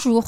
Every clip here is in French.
Bonjour,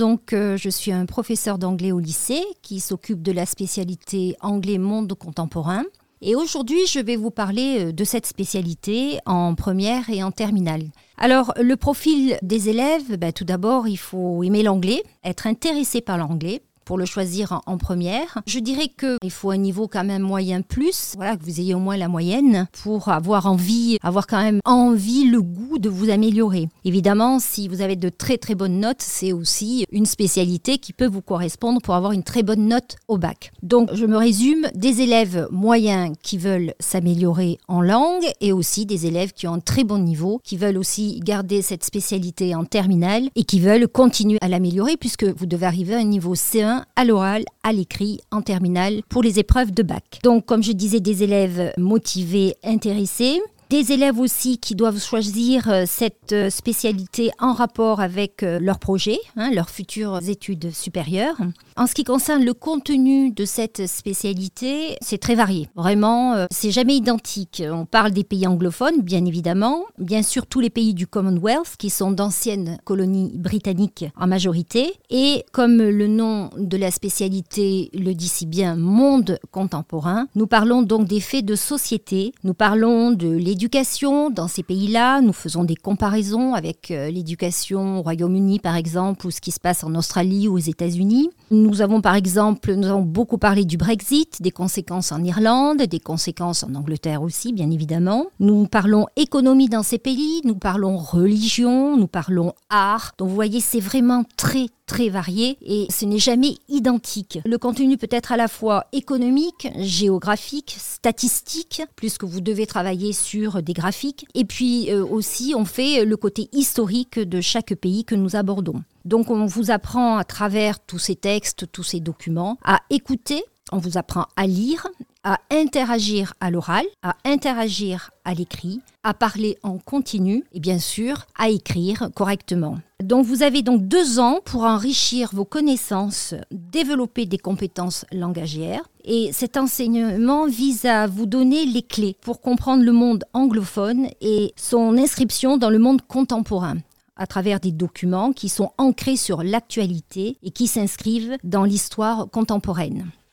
je suis un professeur d'anglais au lycée qui s'occupe de la spécialité anglais monde contemporain. Et aujourd'hui, je vais vous parler de cette spécialité en première et en terminale. Alors, le profil des élèves, tout d'abord, il faut aimer l'anglais, être intéressé par l'anglais. Pour le choisir en première. Je dirais qu'il faut un niveau quand même moyen plus, que vous ayez au moins la moyenne pour avoir quand même envie, le goût de vous améliorer. Évidemment, si vous avez de très très bonnes notes, c'est aussi une spécialité qui peut vous correspondre pour avoir une très bonne note au bac. Donc, je me résume, des élèves moyens qui veulent s'améliorer en langue et aussi des élèves qui ont un très bon niveau, qui veulent aussi garder cette spécialité en terminale et qui veulent continuer à l'améliorer puisque vous devez arriver à un niveau C1 à l'oral, à l'écrit, en terminale pour les épreuves de bac. Donc, comme je disais, des élèves motivés, intéressés. Des élèves aussi qui doivent choisir cette spécialité en rapport avec leur projet, leurs futures études supérieures. En ce qui concerne le contenu de cette spécialité, c'est très varié. Vraiment, c'est jamais identique. On parle des pays anglophones, bien évidemment. Bien sûr, tous les pays du Commonwealth, qui sont d'anciennes colonies britanniques en majorité. Et comme le nom de la spécialité le dit si bien, monde contemporain, nous parlons donc des faits de société. Nous parlons de l'éducation dans ces pays-là. Nous faisons des comparaisons avec l'éducation au Royaume-Uni, par exemple, ou ce qui se passe en Australie ou aux États-Unis. Nous avons beaucoup parlé du Brexit, des conséquences en Irlande, des conséquences en Angleterre aussi, bien évidemment. Nous parlons économie dans ces pays, nous parlons religion, nous parlons art. Donc vous voyez, c'est vraiment très très varié et ce n'est jamais identique. Le contenu peut être à la fois économique, géographique, statistique, puisque vous devez travailler sur des graphiques. Et puis aussi, on fait le côté historique de chaque pays que nous abordons. Donc, on vous apprend à travers tous ces textes, tous ces documents, à écouter, on vous apprend à lire, à interagir à l'oral, à interagir à l'écrit, à parler en continu et bien sûr à écrire correctement. Donc vous avez donc 2 ans pour enrichir vos connaissances, développer des compétences langagières et cet enseignement vise à vous donner les clés pour comprendre le monde anglophone et son inscription dans le monde contemporain à travers des documents qui sont ancrés sur l'actualité et qui s'inscrivent dans l'histoire contemporaine.